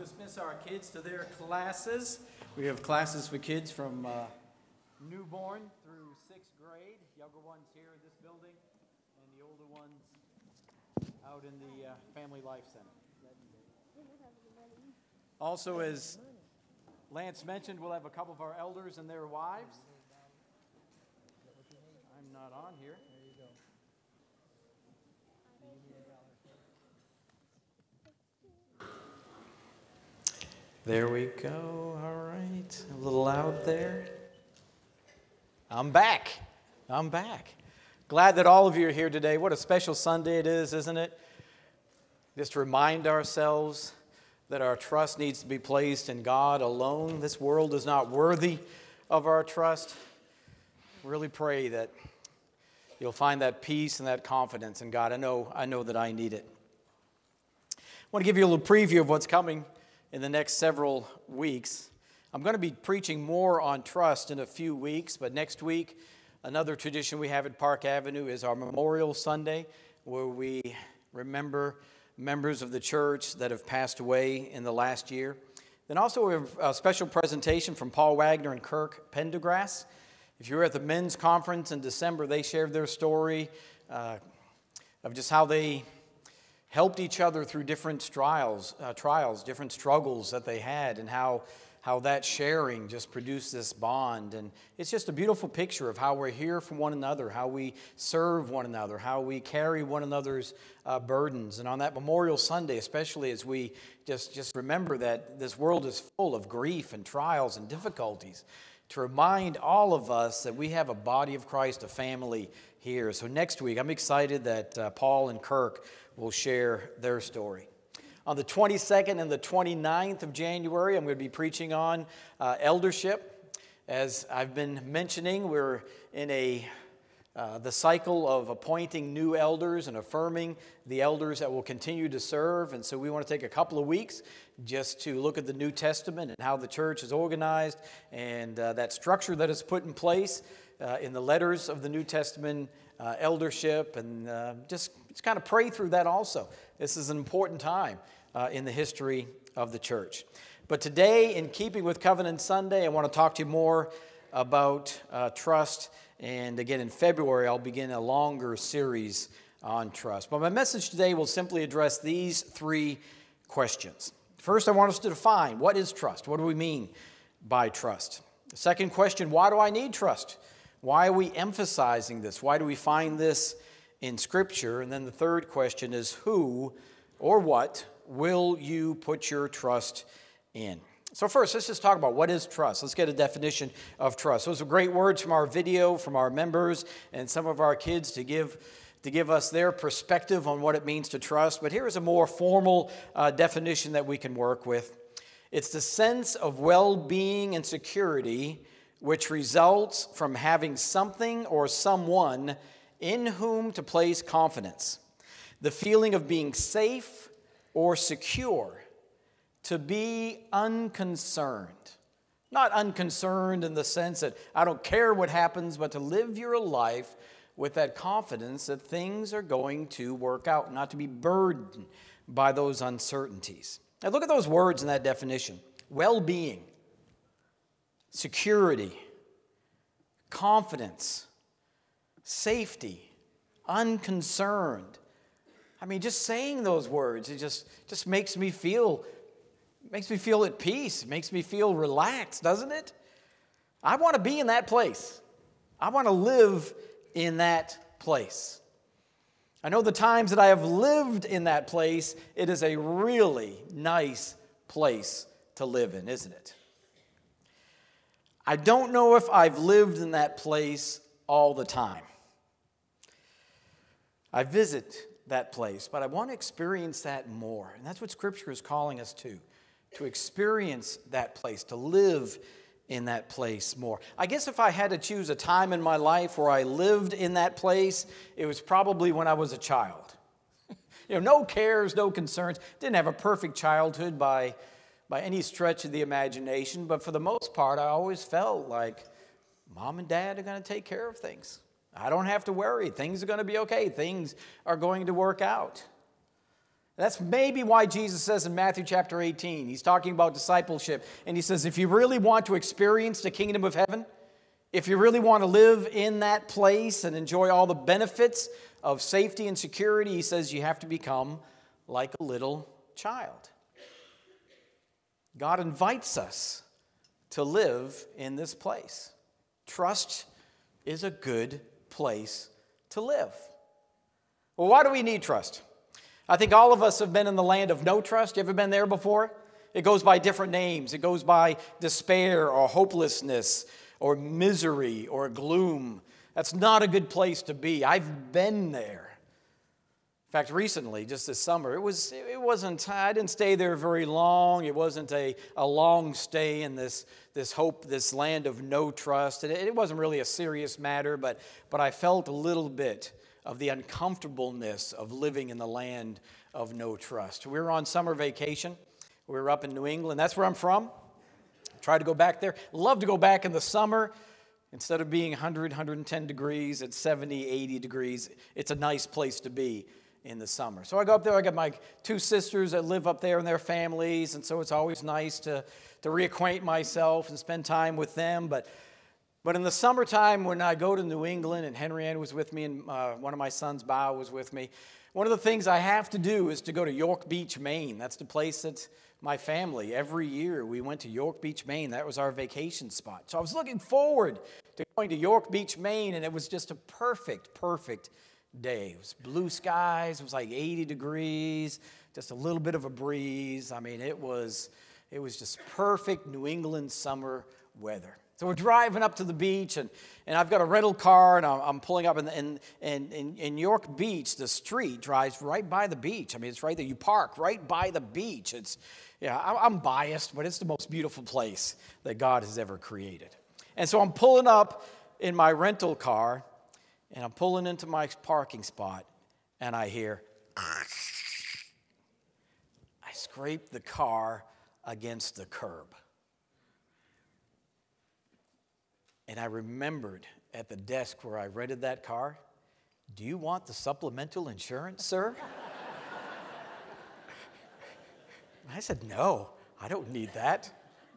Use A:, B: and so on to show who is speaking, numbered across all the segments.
A: dismiss our kids to their classes. We have classes for kids from newborn through 6th grade. Younger ones here in this building, and the older ones out in the Family Life Center. Also, as Lance mentioned, we'll have a couple of our elders and their wives. I'm not on here. There we go. All right. A little loud there. I'm back. Glad that all of you are here today. What a special Sunday it is, isn't it? Just to remind ourselves that our trust needs to be placed in God alone. This world is not worthy of our trust. Really pray that you'll find that peace and that confidence in God. I know that I need it. I want to give you a little preview of what's coming in the next several weeks. I'm going to be preaching more on trust in a few weeks, but next week, another tradition we have at Park Avenue is our Memorial Sunday, where we remember members of the church that have passed away in the last year. Then also we have a special presentation from Paul Wagner and Kirk Pendergrass. If you were at the men's conference in December, they shared their story of just how they helped each other through different trials, different struggles that they had, and how that sharing just produced this bond. And it's just a beautiful picture of how we're here for one another, how we serve one another, how we carry one another's burdens. And on that Memorial Sunday, especially as we just remember that this world is full of grief and trials and difficulties, to remind all of us that we have a body of Christ, a family here. So next week, I'm excited that Paul and Kirk will share their story. On the 22nd and the 29th of January, I'm going to be preaching on eldership. As I've been mentioning, we're in the cycle of appointing new elders and affirming the elders that will continue to serve. And so we want to take a couple of weeks just to look at the New Testament and how the church is organized and that structure that is put in place in the letters of the New Testament, eldership, and just kind of pray through that also. This is an important time in the history of the church. But today, in keeping with Covenant Sunday, I want to talk to you more about trust. And again, in February, I'll begin a longer series on trust. But my message today will simply address these three questions. First, I want us to define, what is trust? What do we mean by trust? The second question, why do I need trust? Why are we emphasizing this? Why do we find this in Scripture? And then the third question is, who or what will you put your trust in? So first, let's just talk about what is trust. Let's get a definition of trust. Those are great words from our video, from our members, and some of our kids to give us their perspective on what it means to trust. But here is a more formal definition that we can work with. It's the sense of well-being and security which results from having something or someone in whom to place confidence. The feeling of being safe or secure. To be unconcerned. Not unconcerned in the sense that I don't care what happens, but to live your life with that confidence that things are going to work out, not to be burdened by those uncertainties. Now look at those words in that definition. Well-being, security, confidence, safety, unconcerned. I mean, just saying those words, it just makes me feel at peace, makes me feel relaxed, doesn't it? I want to be in that place. I want to live in that place. I know the times that I have lived in that place, it is a really nice place to live in, isn't it? I don't know if I've lived in that place all the time. I visit that place, but I want to experience that more. And that's what Scripture is calling us to experience that place, to live in that place more. I guess if I had to choose a time in my life where I lived in that place, it was probably when I was a child. No cares, no concerns. Didn't have a perfect childhood by any stretch of the imagination, but for the most part, I always felt like Mom and Dad are going to take care of things. I don't have to worry. Things are going to be okay. Things are going to work out. That's maybe why Jesus says in Matthew chapter 18, he's talking about discipleship, and he says, if you really want to experience the kingdom of heaven, if you really want to live in that place and enjoy all the benefits of safety and security, he says you have to become like a little child. God invites us to live in this place. Trust is a good place to live. Well, why do we need trust? I think all of us have been in the land of no trust. You ever been there before? It goes by different names. It goes by despair or hopelessness or misery or gloom. That's not a good place to be. I've been there. In fact, recently, just this summer, I didn't stay there very long. It wasn't a long stay in this land of no trust. And it wasn't really a serious matter, but I felt a little bit of the uncomfortableness of living in the land of no trust. We were on summer vacation. We were up in New England. That's where I'm from. Try to go back there. Love to go back in the summer. Instead of being 100, 110 degrees, it's 70, 80 degrees. It's a nice place to be in the summer. So I go up there. I got my two sisters that live up there and their families, and so it's always nice to reacquaint myself and spend time with them. But in the summertime, when I go to New England, and Henry Ann was with me, and one of my sons, Bao, was with me, one of the things I have to do is to go to York Beach, Maine. That's the place that my family, every year, we went to York Beach, Maine. That was our vacation spot. So I was looking forward to going to York Beach, Maine, and it was just a perfect day. It was blue skies. It was like 80 degrees, just a little bit of a breeze. I mean, it was just perfect New England summer weather. So we're driving up to the beach, and I've got a rental car, and I'm pulling up, and in York Beach, the street drives right by the beach. I mean, it's right there. You park right by the beach. I'm biased, but it's the most beautiful place that God has ever created. And so I'm pulling up in my rental car, and I'm pulling into my parking spot, and I hear, I scraped the car against the curb. And I remembered at the desk where I rented that car, do you want the supplemental insurance, sir? I said, no, I don't need that.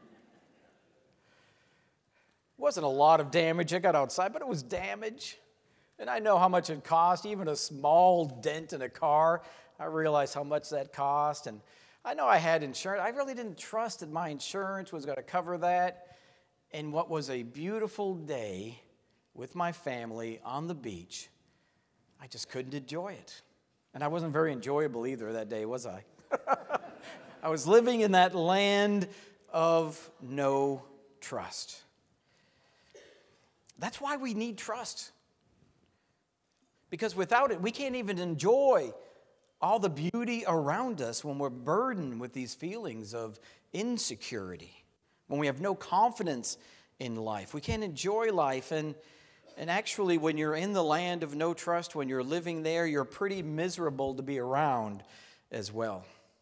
A: It wasn't a lot of damage. I got outside, but it was damage. And I know how much it cost, even a small dent in a car. I realized how much that cost. And I know I had insurance. I really didn't trust that my insurance was going to cover that. And what was a beautiful day with my family on the beach, I just couldn't enjoy it. And I wasn't very enjoyable either that day, was I? I was living in that land of no trust. That's why we need trust. Because without it, we can't even enjoy all the beauty around us when we're burdened with these feelings of insecurity. When we have no confidence in life, we can't enjoy life. And actually, when you're in the land of no trust, when you're living there, you're pretty miserable to be around as well.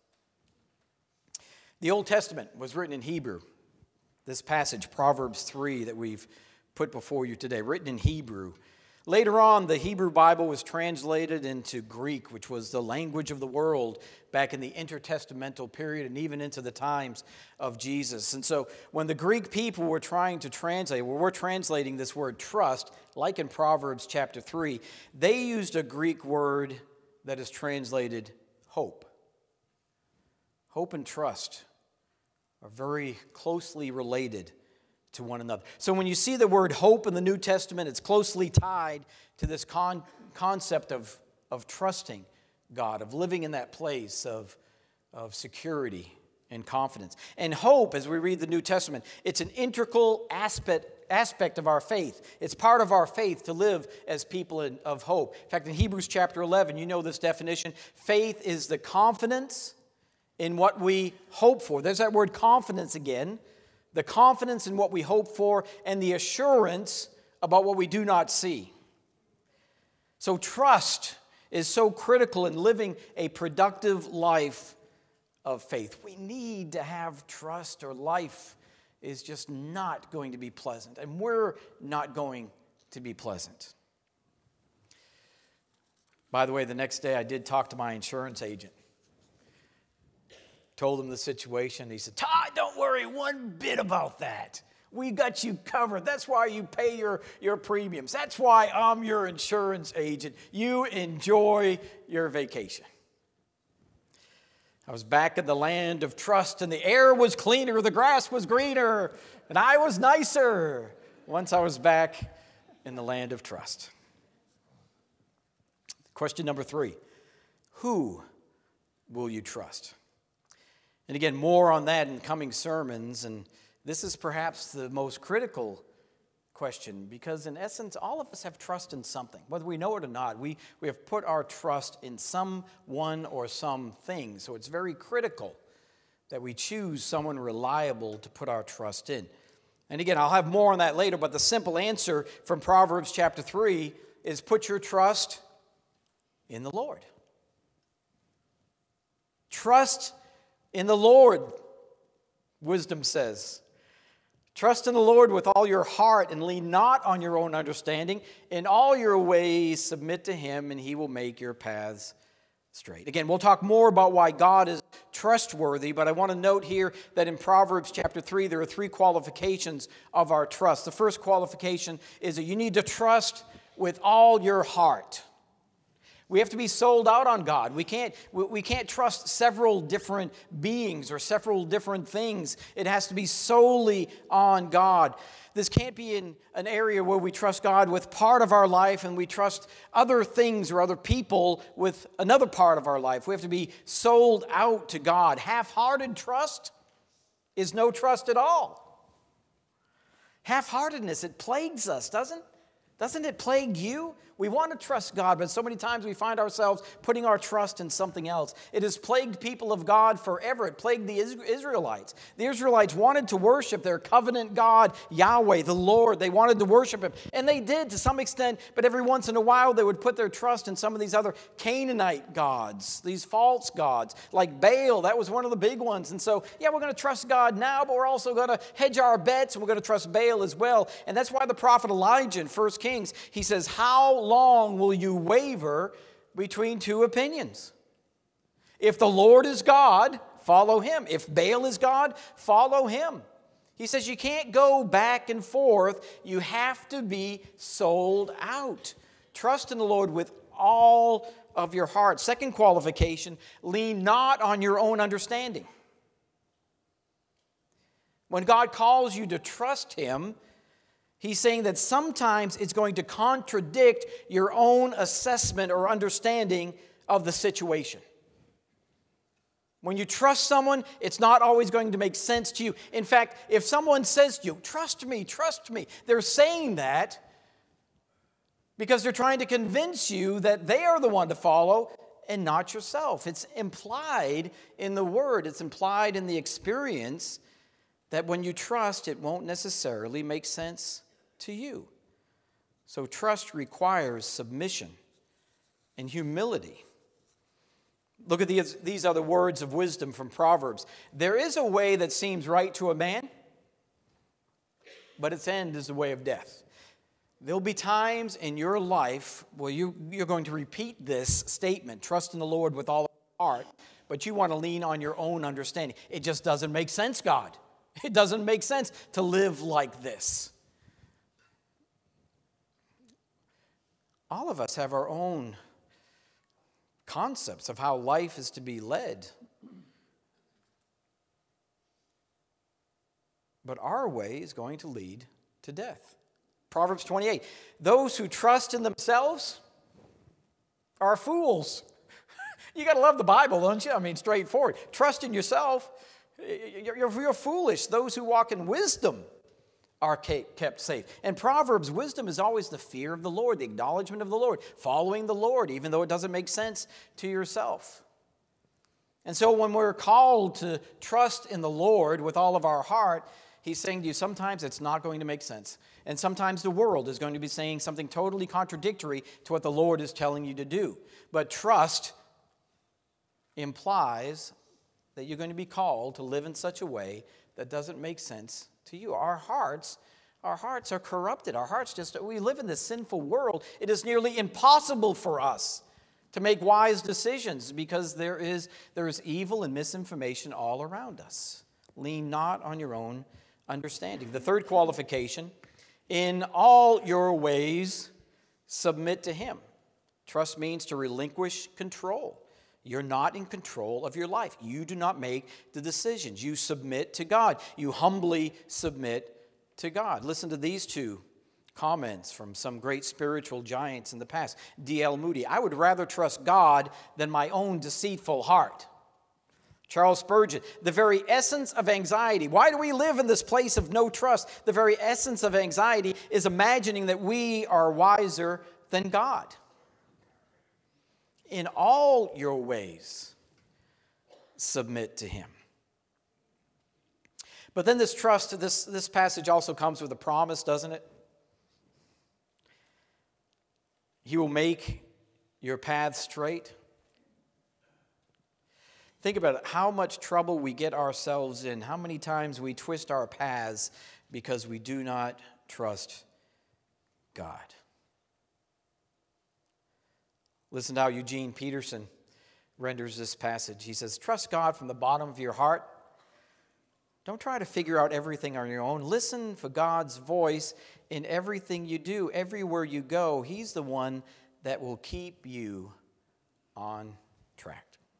A: The Old Testament was written in Hebrew. This passage, Proverbs 3, that we've put before you today, written in Hebrew. Later on, the Hebrew Bible was translated into Greek, which was the language of the world back in the intertestamental period and even into the times of Jesus. And so when the Greek people were trying to translate, we're translating this word trust, like in Proverbs chapter 3, they used a Greek word that is translated hope. Hope and trust are very closely related to one another. So when you see the word hope in the New Testament, it's closely tied to this concept of trusting God, of living in that place of security and confidence. And hope, as we read the New Testament, it's an integral aspect of our faith. It's part of our faith to live as people of hope. In fact, in Hebrews chapter 11, you know this definition, faith is the confidence in what we hope for. There's that word confidence again. The confidence in what we hope for, and the assurance about what we do not see. So trust is so critical in living a productive life of faith. We need to have trust, or life is just not going to be pleasant, and we're not going to be pleasant. By the way, the next day I did talk to my insurance agent. told him the situation. He said, Todd, don't worry one bit about that. We got you covered. That's why you pay your premiums. That's why I'm your insurance agent. You enjoy your vacation. I was back in the land of trust, and the air was cleaner, the grass was greener, and I was nicer once I was back in the land of trust. Question number 3, who will you trust? And again, more on that in coming sermons, and this is perhaps the most critical question, because in essence, all of us have trust in something. Whether we know it or not, we have put our trust in someone or something. So it's very critical that we choose someone reliable to put our trust in. And again, I'll have more on that later, but the simple answer from Proverbs chapter 3 is put your trust in the Lord. Trust in the Lord, wisdom says. Trust in the Lord with all your heart and lean not on your own understanding. In all your ways submit to Him, and He will make your paths straight. Again, we'll talk more about why God is trustworthy, but I want to note here that in Proverbs chapter 3, there are 3 qualifications of our trust. The first qualification is that you need to trust with all your heart. We have to be sold out on God. We can't trust several different beings or several different things. It has to be solely on God. This can't be in an area where we trust God with part of our life and we trust other things or other people with another part of our life. We have to be sold out to God. Half-hearted trust is no trust at all. Half-heartedness, it plagues us, doesn't it plague you? We want to trust God, but so many times we find ourselves putting our trust in something else. It has plagued people of God forever. It plagued the Israelites. The Israelites wanted to worship their covenant God, Yahweh, the Lord. They wanted to worship Him, and they did to some extent, but every once in a while they would put their trust in some of these other Canaanite gods, these false gods, like Baal. That was one of the big ones. And so, we're going to trust God now, but we're also going to hedge our bets, and we're going to trust Baal as well. And that's why the prophet Elijah in 1 Kings, he says, how long will you waver between 2 opinions? If the Lord is God, follow Him. If Baal is God, follow him. He says you can't go back and forth. You have to be sold out. Trust in the Lord with all of your heart. Second qualification, lean not on your own understanding. When God calls you to trust Him, He's saying that sometimes it's going to contradict your own assessment or understanding of the situation. When you trust someone, it's not always going to make sense to you. In fact, if someone says to you, trust me, they're saying that because they're trying to convince you that they are the one to follow and not yourself. It's implied in the word. It's implied in the experience that when you trust, it won't necessarily make sense to you. So trust requires submission and humility. Look at these other words of wisdom from Proverbs. There is a way that seems right to a man, but its end is the way of death. There'll be times in your life where you're going to repeat this statement, trust in the Lord with all of your heart, but you want to lean on your own understanding. It just doesn't make sense, God. It doesn't make sense to live like this. All of us have our own concepts of how life is to be led. But our way is going to lead to death. Proverbs 28, those who trust in themselves are fools. You got to love the Bible, don't you? I mean, straightforward. Trust in yourself. You're foolish. Those who walk in wisdom are kept safe. And Proverbs, wisdom is always the fear of the Lord, the acknowledgement of the Lord, following the Lord, even though it doesn't make sense to yourself. And so when we're called to trust in the Lord with all of our heart, He's saying to you, sometimes it's not going to make sense. And sometimes the world is going to be saying something totally contradictory to what the Lord is telling you to do. But trust implies that you're going to be called to live in such a way that doesn't make sense to you. Our hearts are corrupted. We live in this sinful world. It is nearly impossible for us to make wise decisions, because there is evil and misinformation all around us. Lean not on your own understanding. The third qualification, in all your ways, submit to him. Trust means to relinquish control. You're not in control of your life. You do not make the decisions. You submit to God. You humbly submit to God. Listen to these two comments from some great spiritual giants in the past. D.L. Moody: I would rather trust God than my own deceitful heart. Charles Spurgeon: the very essence of anxiety. Why do we live in this place of no trust? The very essence of anxiety is imagining that we are wiser than God. In all your ways, submit to him. But then this trust, this passage also comes with a promise, doesn't it? He will make your path straight. Think about it, how much trouble we get ourselves in, how many times we twist our paths because we do not trust God. Listen to how Eugene Peterson renders this passage. He says, trust God from the bottom of your heart. Don't try to figure out everything on your own. Listen for God's voice in everything you do. Everywhere you go, he's the one that will keep you on track.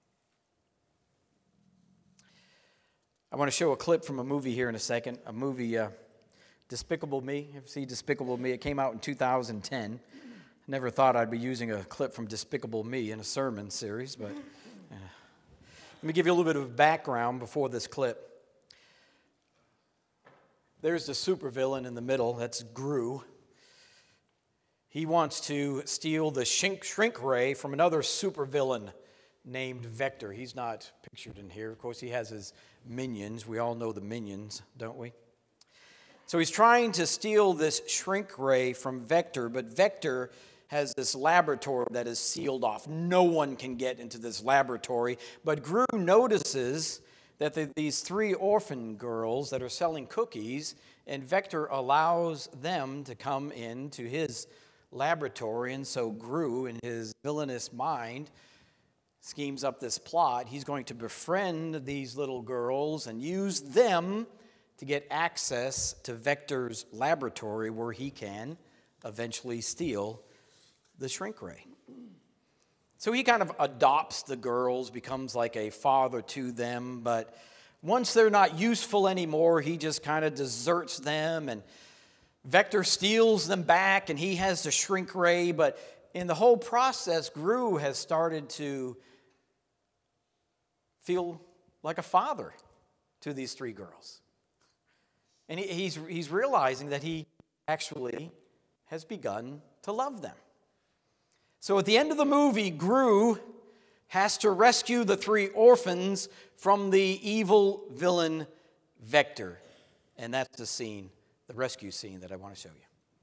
A: I want to show a clip from a movie here in a second. A movie, Despicable Me. You ever see Despicable Me? It came out in 2010. Never thought I'd be using a clip from Despicable Me in a sermon series, but let me give you a little bit of background before this clip. There's the supervillain in the middle. That's Gru. He wants to steal the shrink ray from another supervillain named Vector. He's not pictured in here. Of course, he has his minions. We all know the minions, don't we? So he's trying to steal this shrink ray from Vector, but Vector has this laboratory that is sealed off. No one can get into this laboratory. But Gru notices that these three orphan girls that are selling cookies, and Vector allows them to come into his laboratory. And so Gru, in his villainous mind, schemes up this plot. He's going to befriend these little girls and use them to get access to Vector's laboratory, where he can eventually steal the shrink ray. So he kind of adopts the girls, becomes like a father to them, but once they're not useful anymore, he just kind of deserts them, and Vector steals them back, and he has the shrink ray. But in the whole process, Gru has started to feel like a father to these three girls. And he's realizing that he actually has begun to love them. So at the end of the movie, Gru has to rescue the three orphans from the evil villain Vector. And that's the scene, the rescue scene, that I want to show you.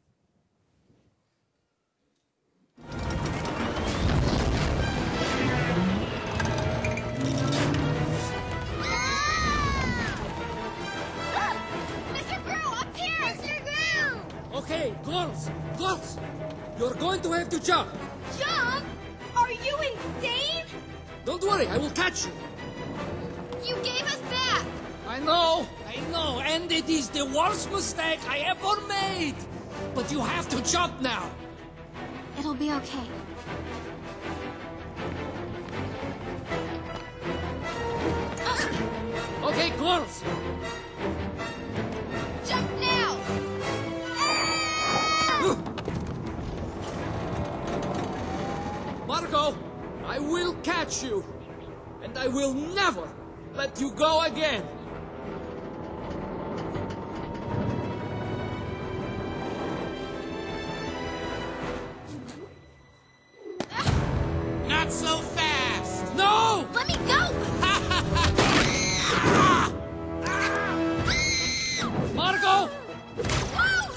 B: Okay, girls, you're going to have to jump.
C: Jump? Are you insane?
B: Don't worry, I will catch you.
C: You gave us back.
B: I know, and it is the worst mistake I ever made. But you have to jump now.
C: It'll be okay.
B: Okay, girls.
C: Jump now.
B: Marco, I will catch you, and I will never let you go again. Not so fast! No!
C: Let me go!
B: Marco!
C: Whoa!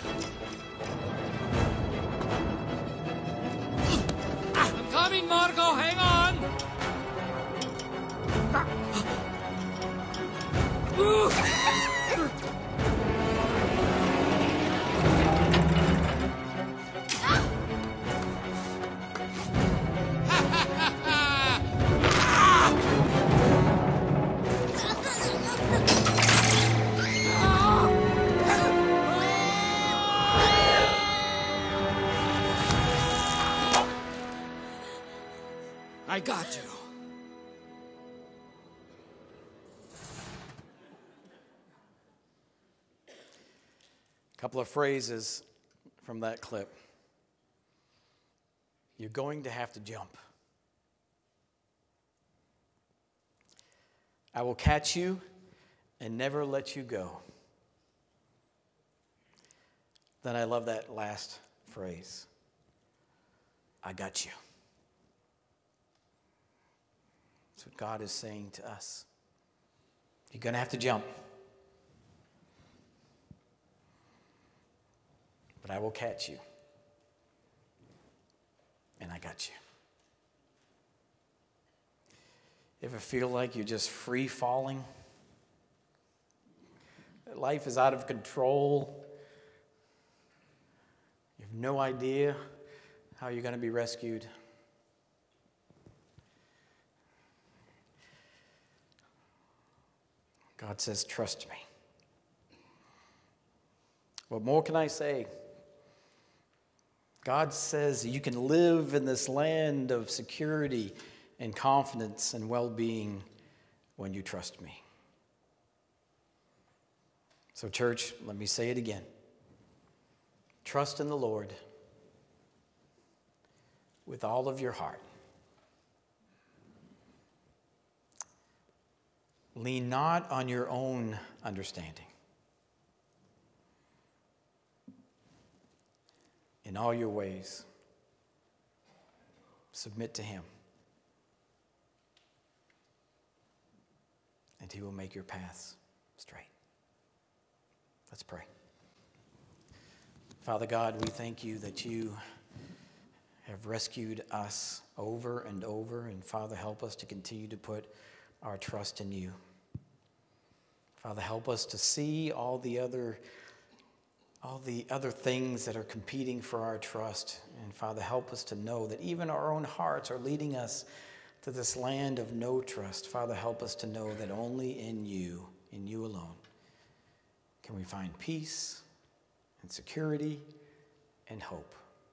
B: I'm coming, Marco, hang on! got you.
A: A couple of phrases from that clip. You're going to have to jump. I will catch you and never let you go. Then I love that last phrase. I got you. That's what God is saying to us. You're going to have to jump. But I will catch you. And I got you. Ever feel like you're just free falling? That life is out of control. You have no idea how you're going to be rescued. God says, trust me. What more can I say? God says you can live in this land of security and confidence and well-being when you trust me. So, church, let me say it again. Trust in the Lord with all of your heart. Lean not on your own understanding. In all your ways, submit to Him, and He will make your paths straight. Let's pray. Father God, we thank you that you have rescued us over and over, and Father, help us to continue to put our trust in you. Father, help us to see all the other things that are competing for our trust. And Father, help us to know that even our own hearts are leading us to this land of no trust. Father, help us to know that only in you alone, can we find peace and security and hope.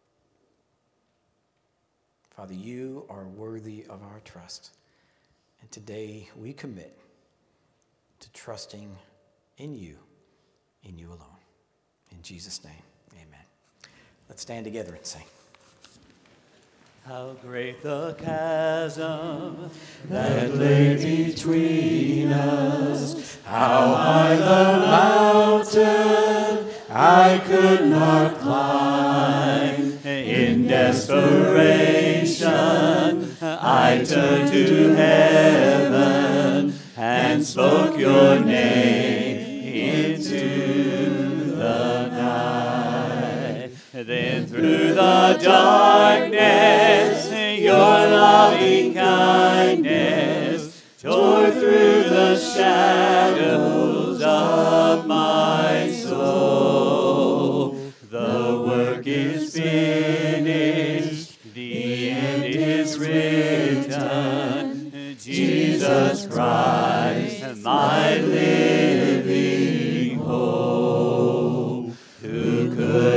A: Father, you are worthy of our trust. And today we commit to trusting in you alone. In Jesus' name, amen. Let's stand together and sing.
D: How great the chasm that lay between us, how high the mountain I could not climb. In desperation, I turned to heaven and spoke your name into the night. Then through the darkness, your loving kindness tore through the shadows of my soul. The work is finished, the end is written. Jesus Christ, my living hope. Who could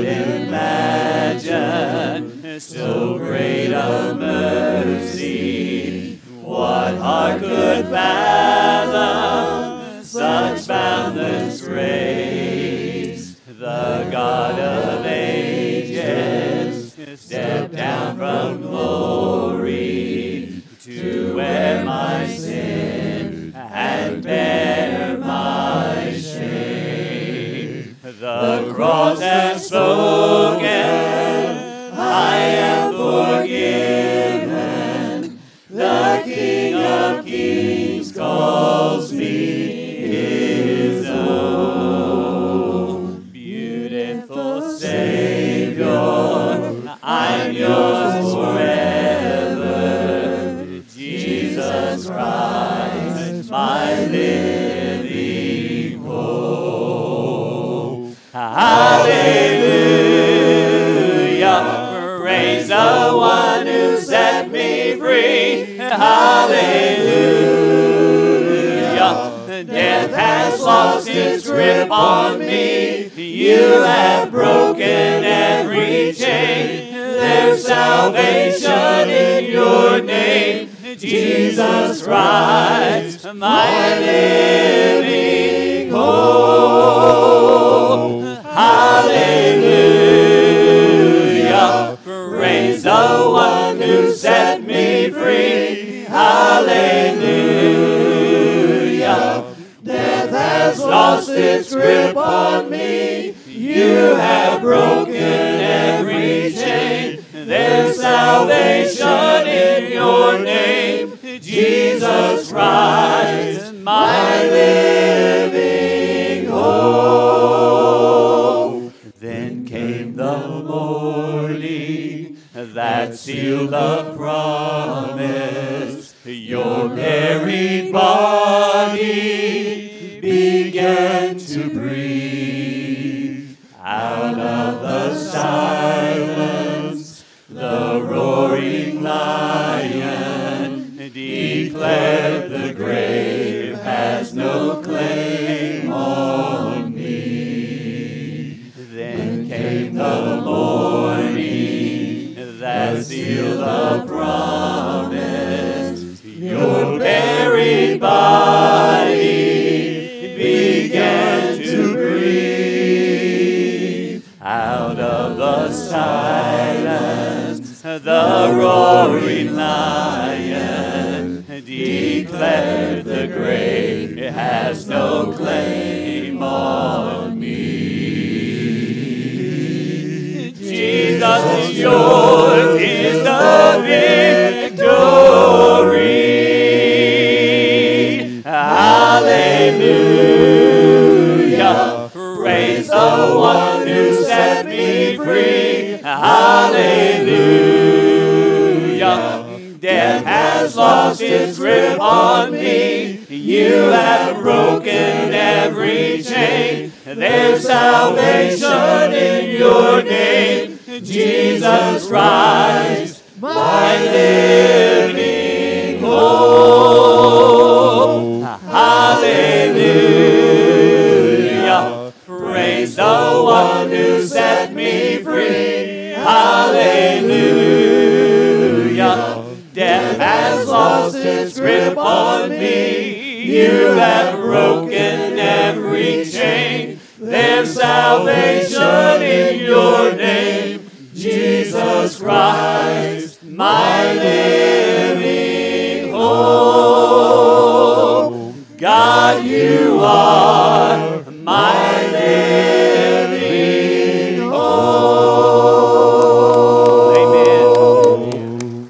D: imagine so great a mercy? What heart could fathom such boundless grace? The God of ages stepped down from glory to wear my sin and bear my shame. The cross has spoken, I am forgiven. The King of Kings calls me his own. Beautiful Savior, I'm yours forever. Jesus Christ, my living hope. Hallelujah, praise the one who set me free. Hallelujah, death has lost its grip on me. You have broken every chain. There's salvation in your name. Jesus Christ, my living hope. Hallelujah, praise the one who set me free. Hallelujah, death has lost its grip on me. You have broken every chain. There's salvation in your name, Jesus Christ, my living hope. Then came the morning that sealed the promise. Your buried body began to breathe. Out of the silence, the roaring lion declared the grave has no claim on me. Then came the morning that sealed the promise. Your buried body began to breathe. Out of the silence, the roaring lion declared the grave has no claim on me. Jesus is yours, is the victory. Hallelujah, praise the one who set me free. Hallelujah, death has lost its grip on me. You have broken every chain. There's salvation in your name, Jesus Christ, my living hope. Hallelujah, praise the one who set me free. Hallelujah, death has lost its grip on me. You have broken every chain. There's salvation in your name, Jesus Christ, my living hope. God, you are my living hope. Amen.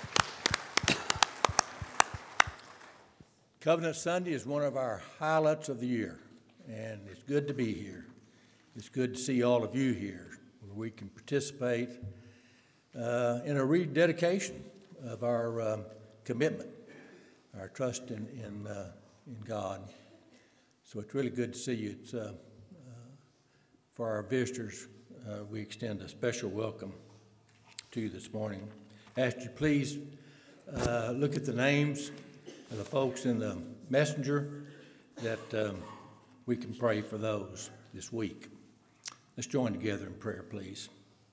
E: Covenant Sunday is one of our highlights of the year, and it's good to be here. It's good to see all of you here, where we can participate in a rededication of our commitment, our trust in God. So it's really good to see you. It's, for our visitors, we extend a special welcome to you this morning. I ask you please look at the names of the folks in the messenger that we can pray for those this week. Let's join together in prayer, please.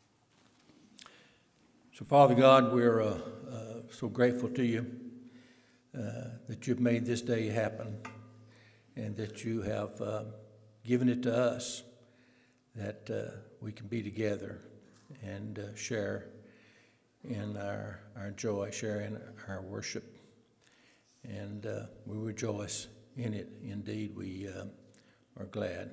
E: So, Father God, we're so grateful to you that you've made this day happen and that you have given it to us, that we can be together and share in our joy, share in our worship. And we rejoice in it. Indeed, we are glad.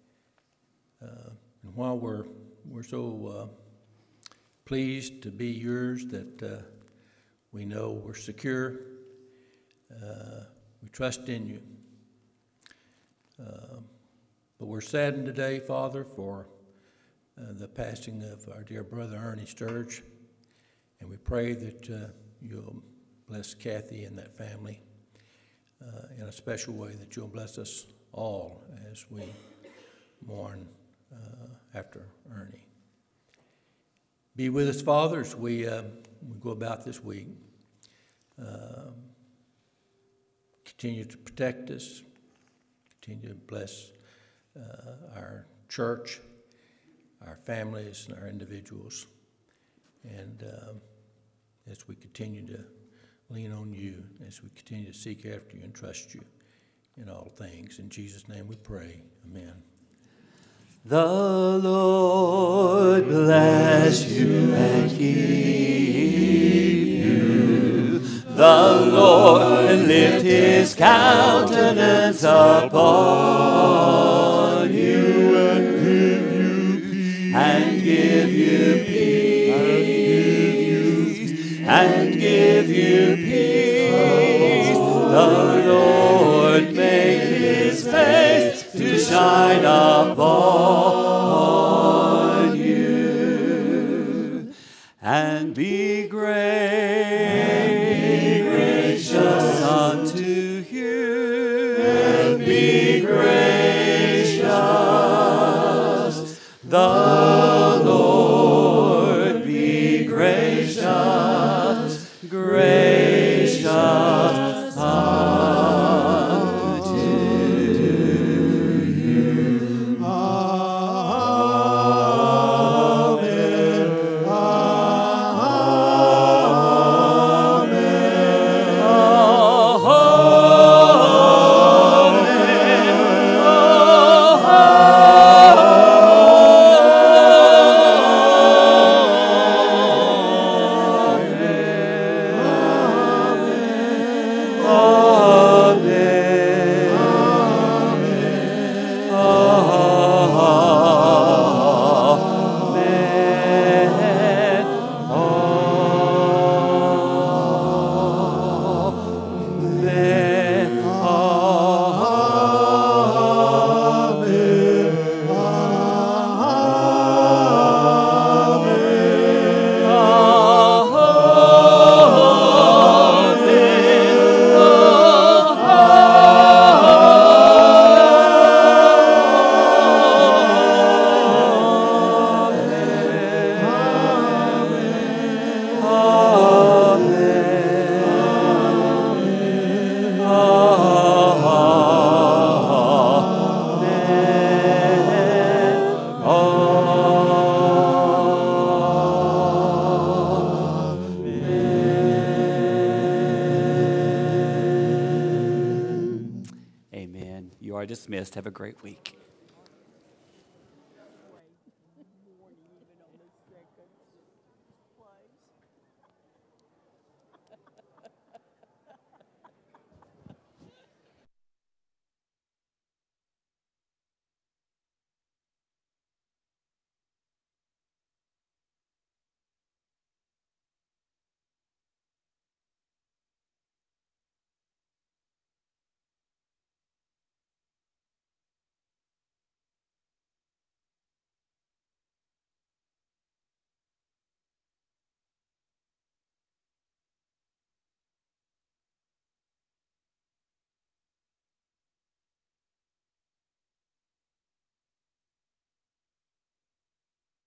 E: And while we're so pleased to be yours, that we know we're secure, we trust in you. But we're saddened today, Father, for the passing of our dear brother Ernie Sturge. And we pray that you'll bless Kathy and that family in a special way, that you'll bless us all as we mourn after Ernie. Be with us, Father, as we go about this week. Continue to protect us. Continue to bless our church, our families, and our individuals. And as we continue to lean on you as we continue to seek after you and trust you in all things. In Jesus' name we pray. Amen.
D: The Lord bless you and keep you. The Lord lift his countenance upon you and give you peace. And give you peace. The Lord make his face to shine upon you and be gracious unto you. And be gracious. The Lord be gracious, gracious unto you. Amen. Amen. You are dismissed. Have a great week.